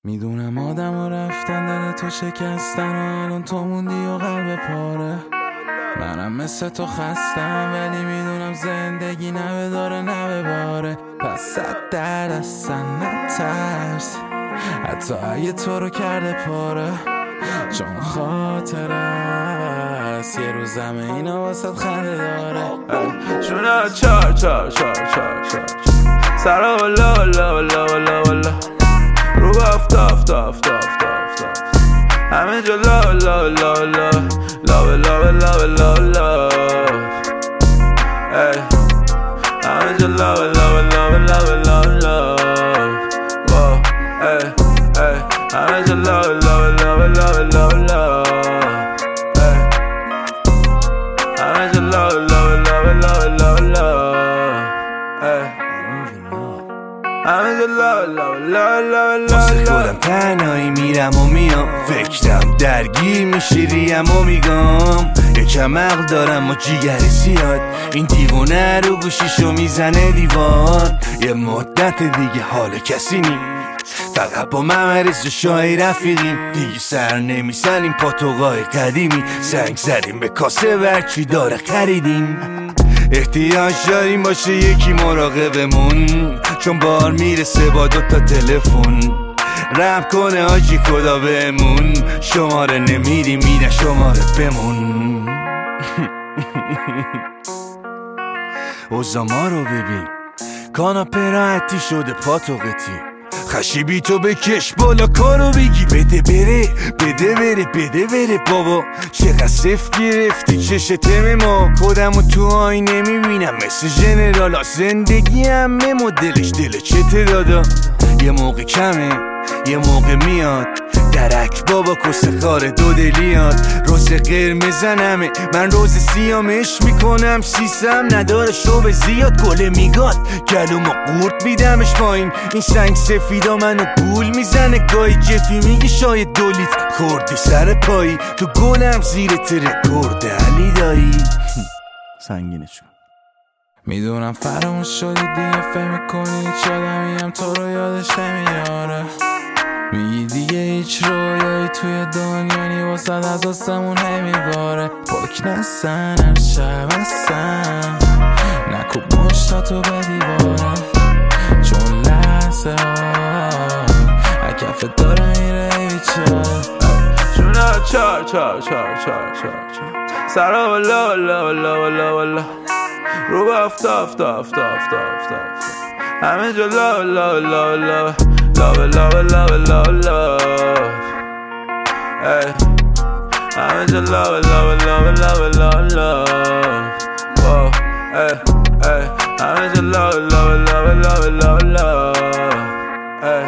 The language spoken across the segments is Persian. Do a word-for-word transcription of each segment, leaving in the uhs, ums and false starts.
میدونم آدم ها رفتن دل تو شکستن و الان تو موندی و قلب پاره. منم مثل تو خستم ولی میدونم زندگی نه داره نه باره. پس صد در اصلا نترس حتی اگه تو رو کرده پاره، چون خاطر است یه روز همه اینا واسه خنده داره. شونا چار چار چار چار چار سرا ولا ولا ولا ولا ولا رو بافتا افتا افتا افتا افتا همه جا لا لا لا لا لا لا لا لا لا ای همه جا لا لا لا لا لا لا ای ای همه جا لا لا لا لا لا لا ای همه جا لا لا لا لا لا لا ای همه جا لا لا لا لا لا. واسه خودم تنهایی میرم و میام، فکرم درگیر میشه ریم و میگم یکم عقل دارم و جیگر زیاد، این دیوونه رو گوشیشو میزنه دیوار. یه مدت دیگه حال کسی نی، فقط با ممرز و شای رفیقیم، دیگه سر نمیزنیم پاتوقای قدیمی، زنگ زدیم به کاسه ورچی داره خریدیم. احتیاج داریم باشه یکی مراقبمون، چون بار میرسه با دوتا تلفن. رم کنه آجی خدا بهمون، شماره نمیری میره شماره بمون. اوزاما رو ببین، کاناپه راحتی شده پاتوقتی، خشیبی تو بکش بالا کارو بگی بده بره بده بره بده بره. بابا چقدر صفت گرفتی چش تم ما، خودمو تو آینه میبینم مثل ژنرالا، زندگی همه مدلش دل چته دادا. یه موقع کمه یه موقع میاد درک بابا کس خاره دو دلیات. روز قرمزنمه من روز سیامش میکنم، سیسم نداره شوب زیاد گله میگاد گلومو قورت میدمش پایین. این سنگ سفیدا منو گول میزنه گاهی، جفی میگی شاید دولیت خوردی سر پایی، تو گلم زیر ترکورد علی دایی. سنگینش کن. میدونم فراموش شدی دیگه فهم میکنی چادمیم تو رو یادش نمیاره. میگی دیگه هیچ رویایی توی دنیا نی واسد از آسمون نمیباره. پاک نسن هر شب هستن نکوب مشتاتو به دیواره، چون لحظه ها اکفت داره میره بیچاره. شونا چار چار چار چار چار سرا ولا ولا ولا ولا ولا رو بافتا افتا افتا افتا افتا همه جا لا لا لا لا لا لا لا لا لا ای همه جا لا لا لا لا لا لا ای ای همه جا لا لا لا لا لا لا ای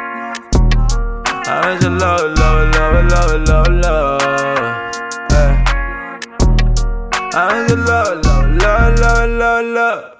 همه جا لا لا لا لا لا لا ای همه جا لا لا لا لا لا